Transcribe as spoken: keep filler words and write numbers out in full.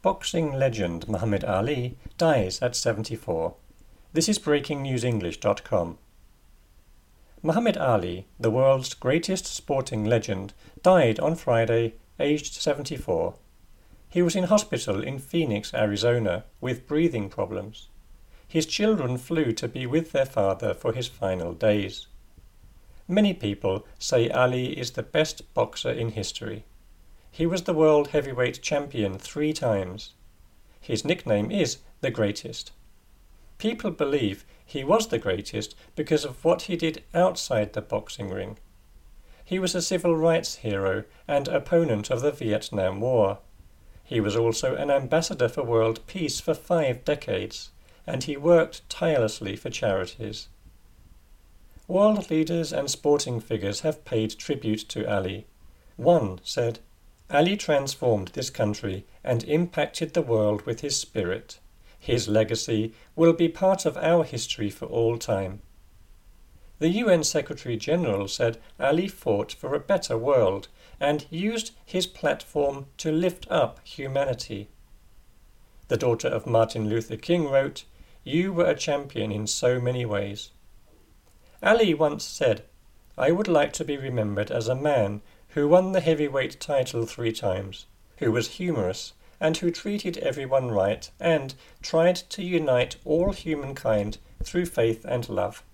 Boxing legend Muhammad Ali dies at seventy-four. This is breaking news english dot com. Muhammad Ali, the world's greatest sporting legend, died on Friday, aged seventy-four. He was in hospital in Phoenix, Arizona, with breathing problems. His children flew to be with their father for his final days. Many people say Ali is the best boxer in history. He was the world heavyweight champion three times. His nickname is the Greatest. People believe he was the greatest because of what he did outside the boxing ring. He was a civil rights hero and opponent of the Vietnam War. He was also an ambassador for world peace for five decades, and he worked tirelessly for charities. World leaders and sporting figures have paid tribute to Ali. One said, "Ali transformed this country and impacted the world with his spirit. His legacy will be part of our history for all time." The U N Secretary-General said Ali fought for a better world and used his platform to lift up humanity. The daughter of Martin Luther King wrote, "You were a champion in so many ways." Ali once said, "I would like to be remembered as a man who won the heavyweight title three times, who was humorous, and who treated everyone right and tried to unite all humankind through faith and love."